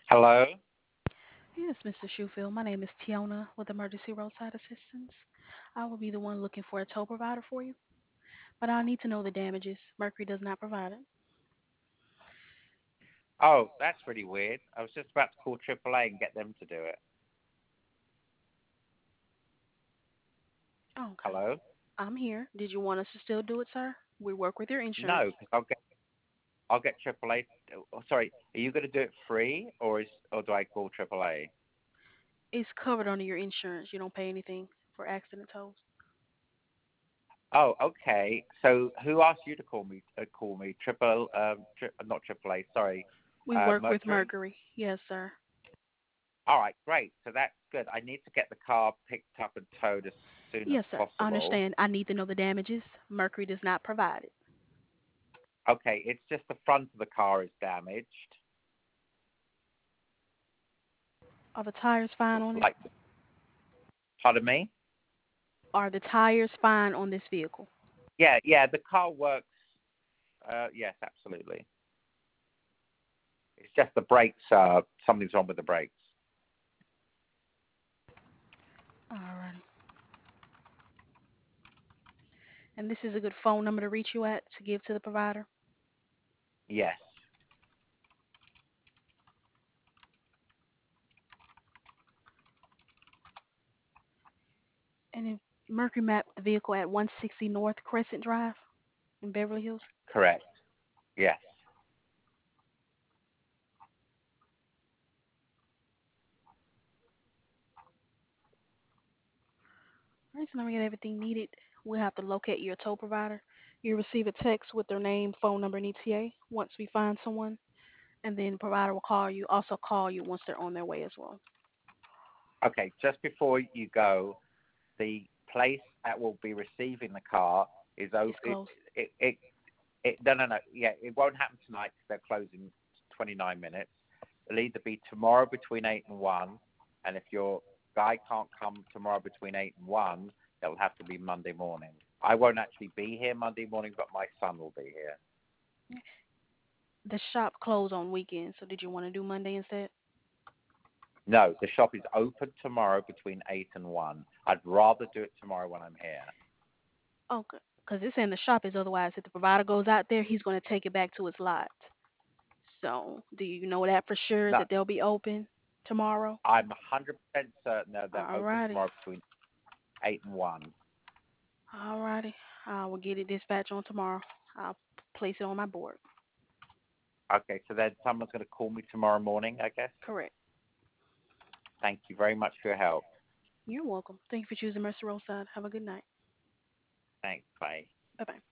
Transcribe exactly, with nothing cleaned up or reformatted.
Hello? Yes, Mister Shufield. My name is Tiona with Emergency Roadside Assistance. I will be the one looking for a tow provider for you, but I'll need to know the damages. Mercury does not provide it. Oh, that's really weird. I was just about to call triple A and get them to do it. Oh, okay. Hello? I'm here. Did you want us to still do it, sir? We work with your insurance. No, because I'll get I'll get triple A. Oh, sorry, are you going to do it free, or is or do I call triple A? It's covered under your insurance. You don't pay anything for accident tolls. Oh, okay. So who asked you to call me? Uh, call me triple um tri- not triple A. Sorry, We uh, work with Mercury. Mercury. Yes, sir. All right, great. So that's good. I need to get the car picked up and towed as soon as Yes, sir. I possible. understand. I need to know the damages. Mercury does not provide it. Okay, it's just the front of the car is damaged. Are the tires fine on it? Like, pardon me? Are the tires fine on this vehicle? Yeah, yeah, the car works. Uh, yes, absolutely. It's just the brakes. Uh, something's wrong with the brakes. Alrighty. And this is a good phone number to reach you at to give to the provider. Yes, And if Mercury mapped the vehicle at one sixty North Crescent Drive in Beverly Hills. correct. Yes. All right, so now we get everything needed. We'll have to locate your tow provider. You receive a text with their name, phone number, and E T A once we find someone, and then the provider will call you. Also call you once they're on their way as well. Okay, just before you go, the place that will be receiving the car is It's open. It, closed. it, it, it, no, no, no. Yeah, it won't happen tonight because they're closing twenty-nine minutes. It'll either be tomorrow between eight and one, and if your guy can't come tomorrow between eight and one, it'll have to be Monday morning. I won't actually be here Monday morning, but my son will be here. The shop closed on weekends, so did you want to do Monday instead? No, the shop is open tomorrow between eight and one. I'd rather do it tomorrow when I'm here. Okay. Because it's in the shop is otherwise, if the provider goes out there, he's going to take it back to his lot. So, do you know that for sure No, that they'll be open tomorrow? I'm one hundred percent certain that they're open Alrighty. tomorrow between eight and one. Alrighty. I will get it dispatched on tomorrow. I'll place it on my board. Okay, so then someone's going to call me tomorrow morning, I guess. Correct. Thank you very much for your help. You're welcome. Thank you for choosing Mercer Roadside. Have a good night. Thanks. Bye. Bye bye.